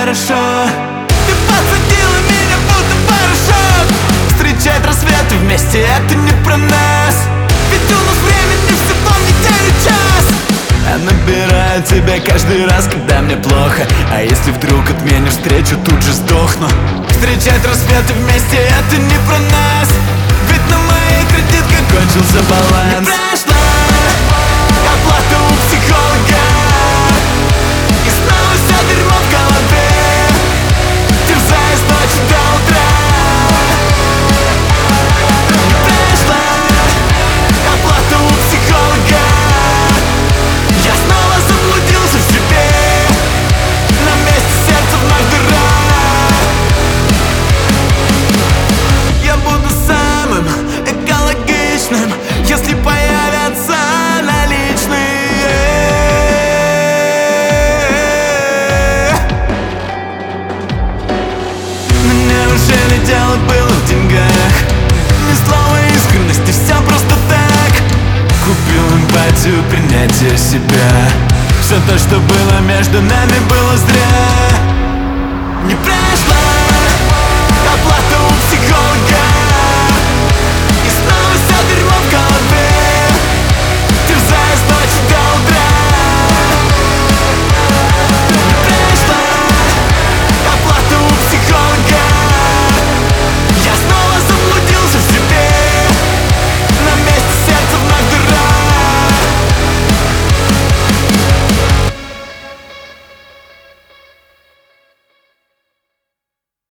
хорошо. Ты подсадила меня будто парашют. Встречать рассветы вместе, это не про нас. Ведь у нас времени всего неделю час. Я набираю тебя каждый раз, когда мне плохо. А если вдруг отменишь встречу, тут же сдохну. Встречать рассветы вместе, это не про нас. Ведь на моей кредитке кончился баланс. Не прошла оплата у психолога, и снова все дерьмо в голове, терзая с ночи до утра. Не прошла оплата у психолога, я снова заблудился в себе, на месте сердца вновь дыра. Я буду самым экологичным, если появятся наличные. Но неужели дело было в деньгах? Ни слова искренности, все просто так. Купил эмпатию, принятие себя. Все то, что было между нами, было зря. Не прошло